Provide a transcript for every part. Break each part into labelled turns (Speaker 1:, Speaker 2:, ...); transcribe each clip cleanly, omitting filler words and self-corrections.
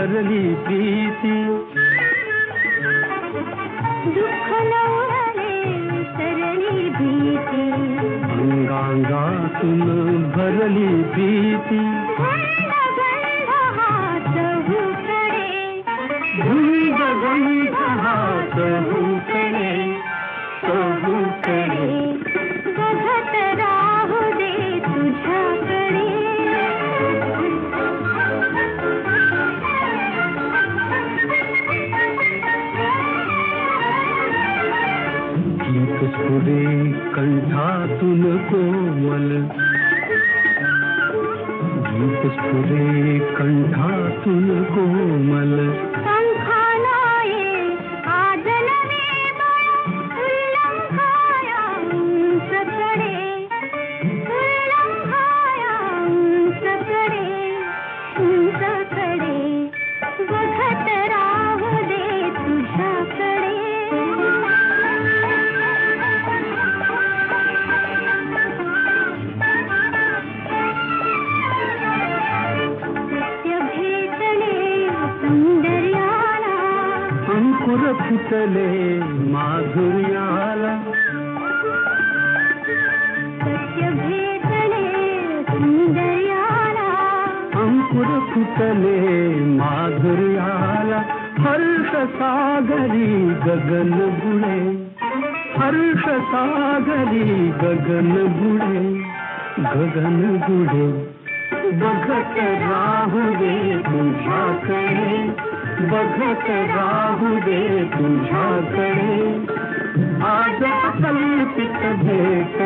Speaker 1: भरली प्रीती
Speaker 2: दुःख नवले सरली भीती
Speaker 1: अंगांगातून भरली प्रीती
Speaker 2: गंध गंध हात हुकडे
Speaker 1: गंध गंध हात हुकडे हुकडे
Speaker 2: बघत राहू दे तुझ्याकडे
Speaker 1: गीत स्फुरे कंठातून कोमल गीत स्फुरे कंठातून कोमल
Speaker 2: पंखानाये आज नवे बळ उल्लंघाया उंचकडे उंचकडे बघत राहू दे तुझ्याकडे सत्य भेटले सौंदर्याला
Speaker 1: अंकुर फुटले माधुर्याला
Speaker 2: सत्य भेटले सौंदर्याला
Speaker 1: अंकुर फुटले माधुर्याला हर्ष सागरी गगन बुडे हर्ष सागरी गगन बुडे बघत राहू दे तुझ्याकडे बघत राहू दे तुझ्याकडे आज कल्पित भेट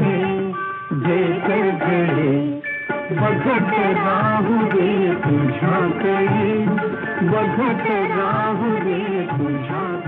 Speaker 1: घडे बघत राहू दे तुझ्याकडे बघत राहू दे तुझ्याकडे